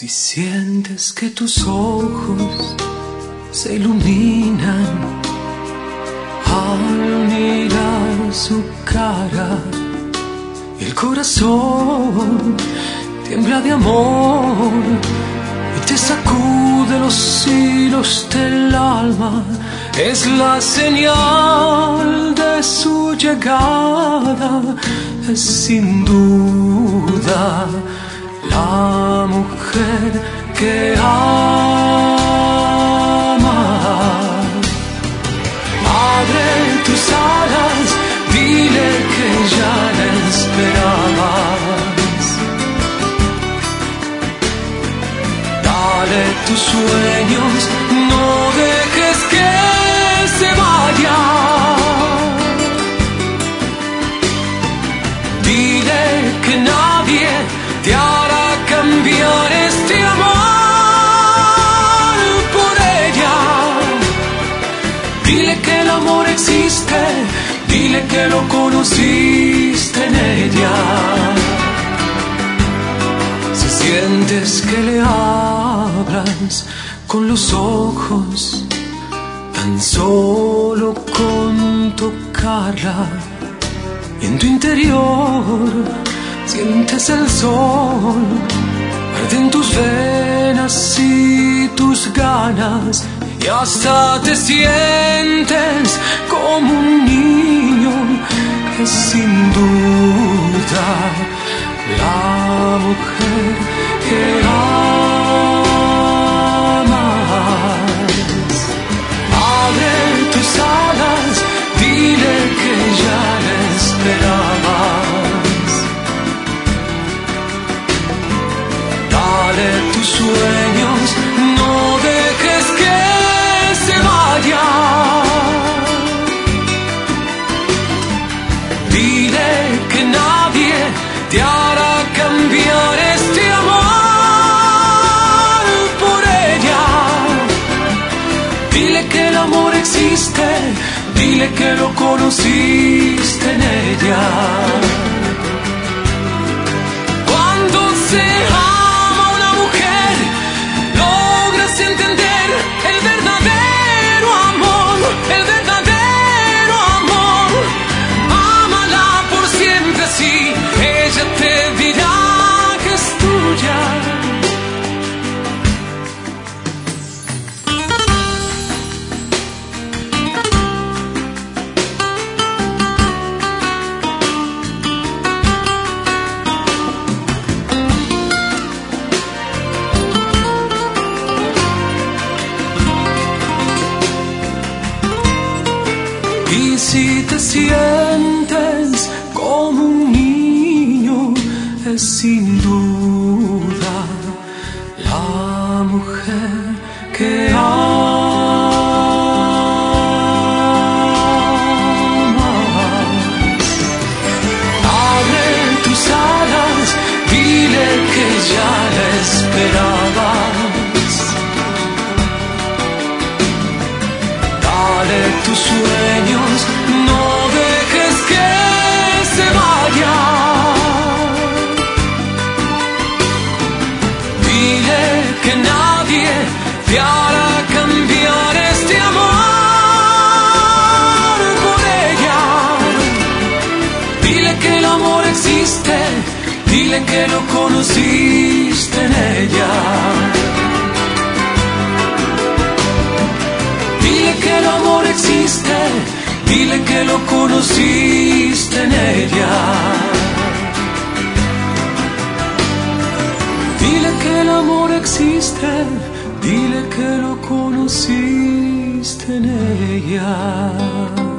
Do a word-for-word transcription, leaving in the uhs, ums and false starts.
Si sientes que tus ojos se iluminan al mirar su cara, el corazón tiembla de amor y te sacude los hilos del alma. Es la señal de su llegada, es sin duda la mujer que ama. Abre tus alas, dile que ya la esperabas. Dale tus sueños, no dejes que se vaya. Dile que nadie te hará cambiar este amor por ella. Dile que el amor existe, dile que lo conociste en ella. Si sientes que le hablas con los ojos, tan solo con tocarla, y en tu interior sientes el sol, arden tus venas y tus ganas, y hasta te sientes como un niño. Es sin duda la mujer que amas. Abre tus alas, dile que ya la esperabas. Dale tus sueños, no dejes que se vaya. Dile que nadie te hará cambiar este amor por ella. Dile que el amor existe, dile que lo conociste en ella. Cuando se ama una mujer, logras entender el verdadero amor, el verdadero amor. Ámala por siempre, sí, ella te dirá que es tuya. Y si te sientes como un niño, es sin duda la mujer que amas. Abre tus alas, dile que ya la esperabas. Dale tus sueños, no dejes que se vaya. Dile que nadie te hará cambiar este amor por ella. Dile que el amor existe, dile que lo conociste en ella. Dile que el amor existe, dile que lo conociste en ella. Dile que el amor existe, dile que lo conociste en ella.